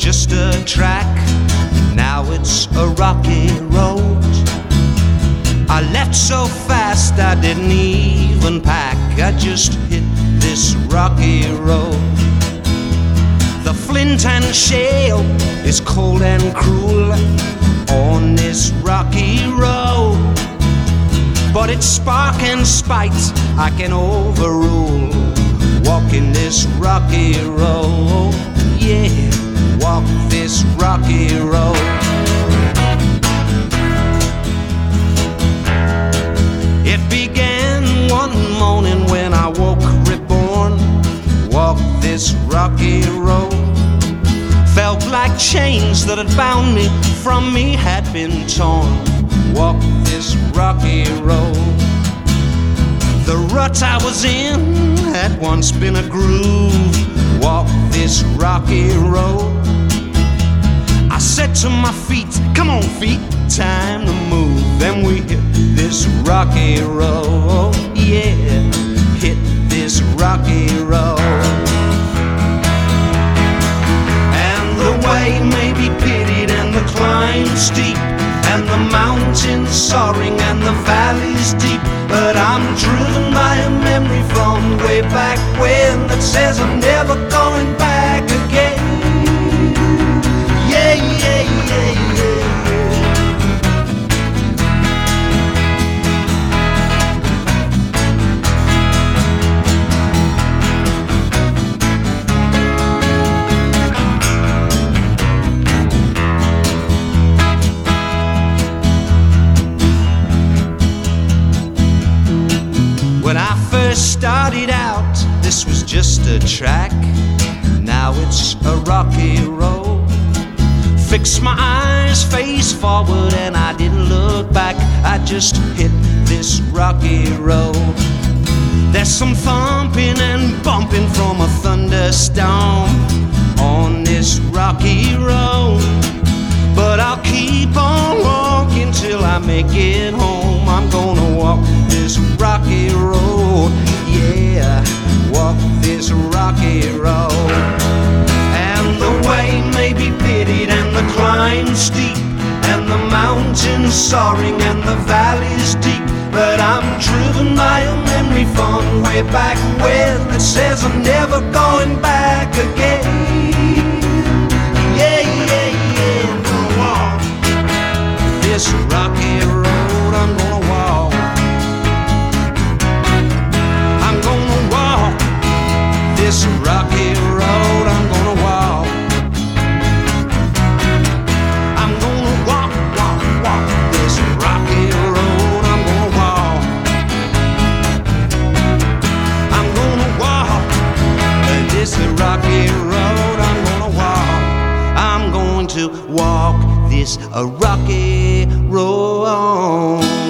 just a track, now it's a rocky road. I left so fast I didn't even pack, I just hit this rocky road. The flint and shale is cold and cruel on this rocky road, but it's spark and spite I can overrule. Walking this rocky road, yeah, walk this rocky road. It began one morning when I woke reborn. Walked this rocky road. Felt like chains that had bound me from me had been torn. Walked this rocky road. The rut I was in had once been a groove. Walked this rocky road. I said to my feet, come on feet, time to move. Then we hit this rocky road, yeah, hit this rocky road. And the way may be pitied and the climb steep, and the mountains soaring and the valleys deep, but I'm driven by a memory from way back when that says I'm never going back again. Yeah, yeah, yeah, yeah. When I first started out, this was just a track, now it's a rocky road. Fixed my eyes face forward and I didn't look back, I just hit this rocky road. There's some thumping and bumping from a thunderstorm on this rocky road, but I'll keep on walking till I make it home. I'm gonna walk this rocky road, yeah, walk this rocky road. And the way may be pitied and the climb steep, and the mountains soaring and the valleys deep, but I'm driven by a memory from way back when that says I'm never going back again. Yeah, yeah, yeah, I'm gonna walk this rocky road, I'm gonna walk. I'm gonna walk this rocky road, I'm gonna walk. I'm gonna walk, walk, walk this rocky road, I'm gonna walk. I'm gonna walk this rocky road, I'm gonna walk. I'm going to walk this rocky road.